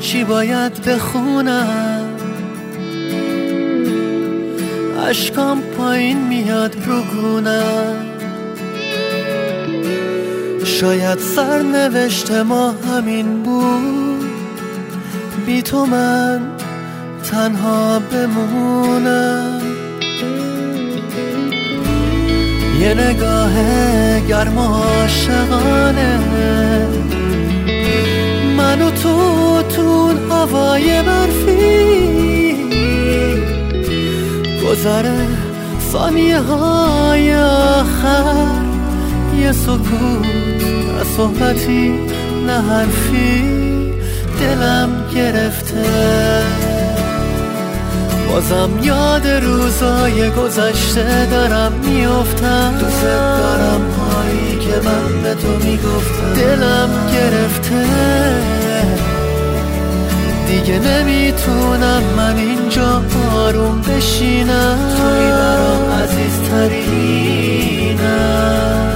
چی باید بخونم؟ اشکام پایین میاد رو گونم. شاید سرنوشت ما همین بود، بی تو من تنها بمونم. یه نگاه گرم و عاشقانه، من و تو هوای برفی، گذره ثانیه های آخر، یه سکوت نه صحبتی نه حرفی، دلم گرفته. بازم یاد روزای گذشته دارم میافتم، دوست دارم هایی که من به تو میگفتم. دلم گرفته دیگه، نمیتونم من اینجا آروم بشینم، توی برام عزیزترینم.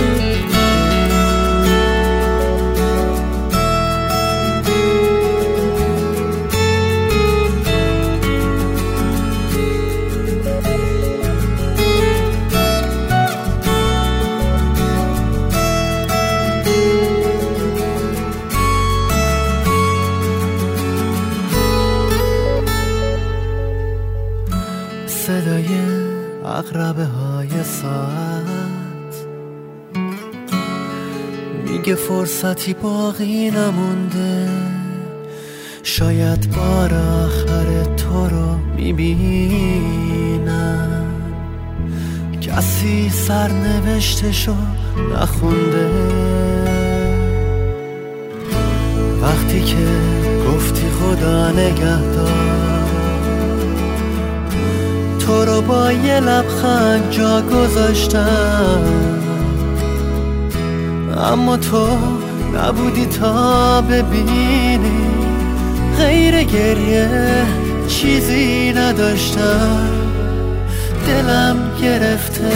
صدای عقربه های ساعت میگه فرصتی باقی نمونده، شاید بار آخر تو رو میبینم. کسی سرنوشتشو نخونده، وقتی که گفتی خدا نگهدار، تو رو با یه لبخند جا گذاشتم، اما تو نبودی تا ببینی، غیر گریه چیزی نداشتم. دلم گرفته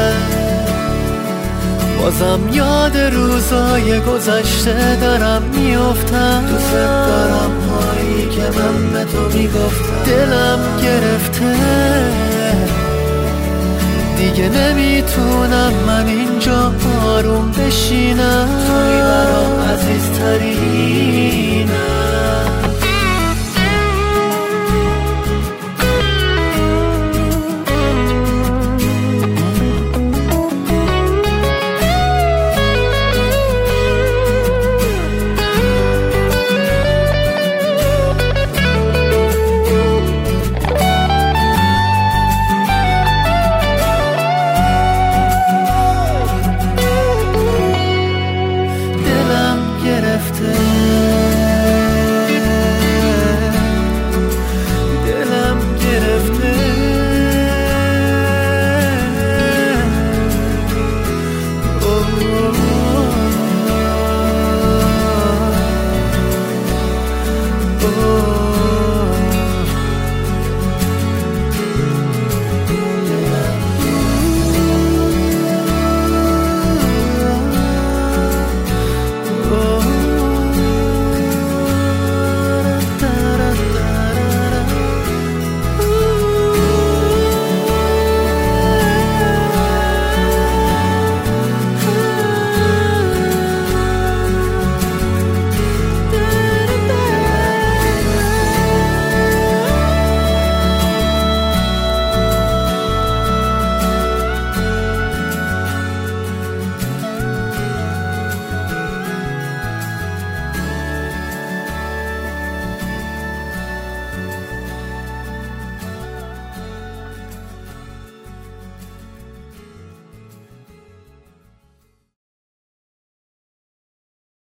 بازم یاد روزای گذشته دارم میافتم، دوست دارم هایی که من به تو میگفتم. دلم گرفته دیگه، نمیتونم من اینجا آروم بشینم، توی برام عزیزترینم.